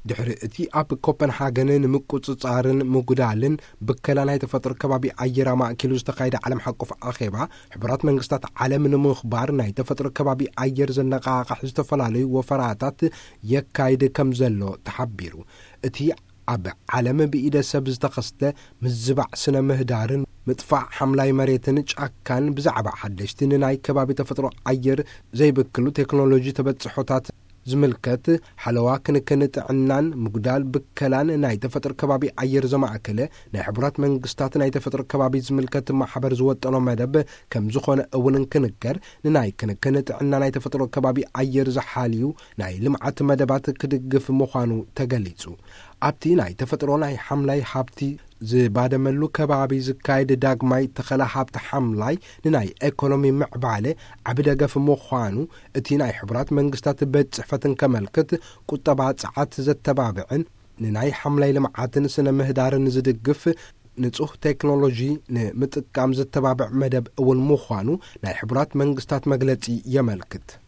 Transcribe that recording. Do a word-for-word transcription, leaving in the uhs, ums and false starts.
ድሕሪ እቲ ኣብ ኮፐንሃገን ንምቁጽጻርን ምጉዳልን ብከላ ናይ ተፈጥሮ ከባቢ ኣየር ማእከሉ ዝተኻየደ ዓለም ሓቆፍ ኣኼባ ሕቡራት መንግስታት ዓለም ንምኽባር ናይ ተፈጥሮ ከባቢ ኣየር ዘነቓቕሕ ዝተፈላለዩ ወፈራታት የካይድ ከም ዘሎ ተሓቢሩ እቲ ኣብ ዓለም ብኢደ ሰብ ዝተኸስተ ምዝባዕ ስነ ምህዳርን ምጥፋዕ ሓምላይ መሬትን ጫካን ብዛዕባ ሓደሽቲ ናይ ከባቢ ተፈጥሮ ኣየር ዘይብክሉ ቴክኖሎጂ ተበጽሖታት ዝምልከት ሓለዋ ክንክን ጥዕናን ምጉዳል ብከላን ናይ ተፈጥሮ ከባቢ ኣየር ዘማእከለ ናይ ሕቡራት መንግስታት ናይ ተፈጥሮ ከባቢ ዝምልከት ማሕበር ዝወጠኖ መደብ ከም ዝኾነ እውን ክንከር ንናይ ክንክን ጥዕና ናይ ተፈጥሮ ከባቢ ኣየር ዝሓልዩ ናይ ልምዓት መደባት ክድግፍ ምዃኑ ተገሊጹ ኣብቲ ናይ ተፈጥሮ ናይ ሓምላይ ሃብቲ ዝባደመሉ ከባቢ ዝካየድ ዳግማይ ተኸላ ሃብቲ ሓምላይ ንናይ ኢኮኖሚ ምዕባለ ዓቢ ደገፍ ምዃኑ እቲ ናይ ሕቡራት መንግስታት በጽሕፈትን ከመልክት ቁጠባ ጸዓት ዘተባብዕን ንናይ ሓምላይ ልምዓትን ስነ ምህዳርን ዝድግፍ ንጹህ ቴክኖሎጂ ንምጥቃም ዘተባብዕ መደብ እውን ምዃኑ ናይ ሕቡራት መንግስታት መግለጺ የመልክት